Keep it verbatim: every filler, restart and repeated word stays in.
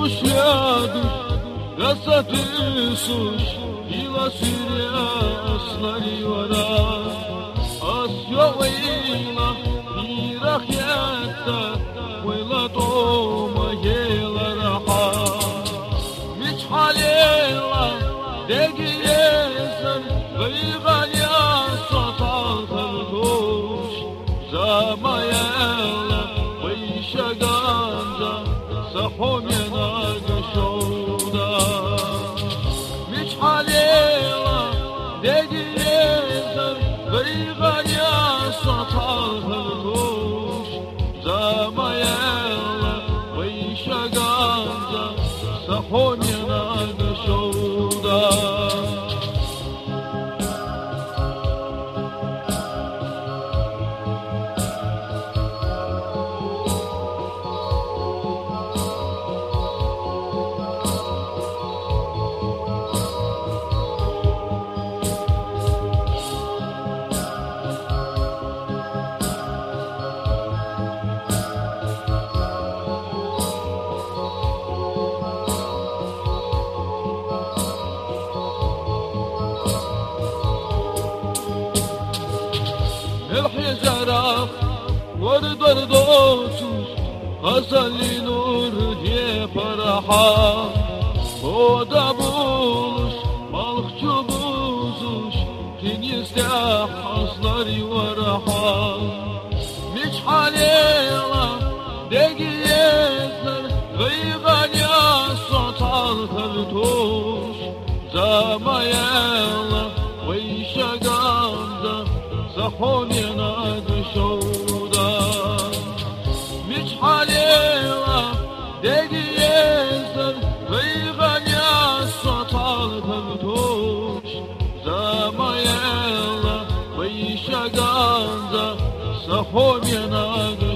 światów, gasaty suś, ila Syria slariwara, Asya wayla, Irak yatta, wayla toma yela raha, Mich halela, degi yeser, gaygan ya satal kardoş, Zamayela, bayşa ganza, sahomena gşoda, Mich halela, degi yeser, gaygan ya satal kardoş, Zamayela, bayşa ganza, sahomena gşoda. الحجرة ورد ردوسوس غزل نور diye فرحة Oda buluş, balıkçı buzuş Denizde hazlar yuvaraha Mich halela, degi yezer Gıygan ya satal kartoş Zamayela, vayşa gamza Sahomena gşoda Mich halela, degi yezer Gıygan ya satal kartoş Zamayela, vayşa gamza Sahomena gşoda